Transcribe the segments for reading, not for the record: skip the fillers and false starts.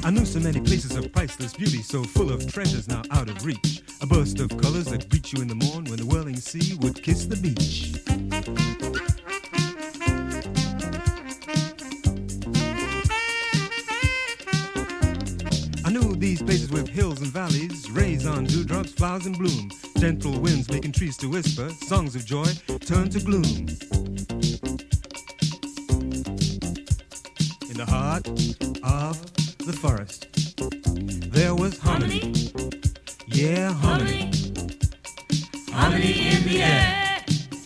I knew so many places of priceless beauty, so full of treasures now out of reach. A burst of colors that greet you in the morn when the whirling sea would kiss the beach. I knew these places with hills and valleys, rays on dewdrops, flowers in bloom, gentle winds making trees to whisper, songs of joy turn to gloom. In the heart of the forest, there was harmony. Yeah, harmony. Harmony in the air.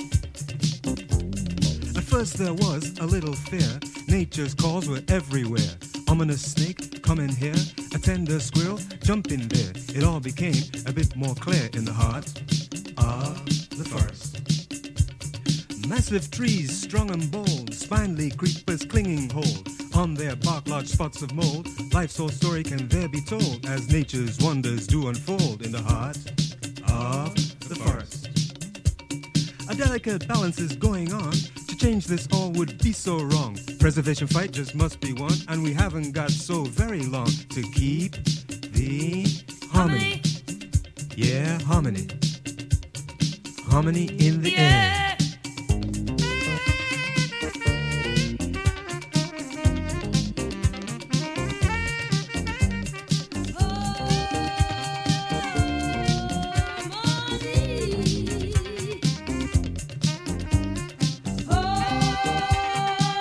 At first there was a little fear. Nature's calls were everywhere. Ominous snake, come in here. A tender squirrel, jump in there. It all became a bit more clear in the heart of the forest. Massive trees, strong and bold, spindly creepers clinging hold. On their bark large spots of mold, life's whole story can there be told as nature's wonders do unfold in the heart of the forest. A delicate balance is going on. To change this all would be so wrong. Preservation fight just must be won, and we haven't got so very long to keep the harmony. Yeah, harmony. Harmony in the air.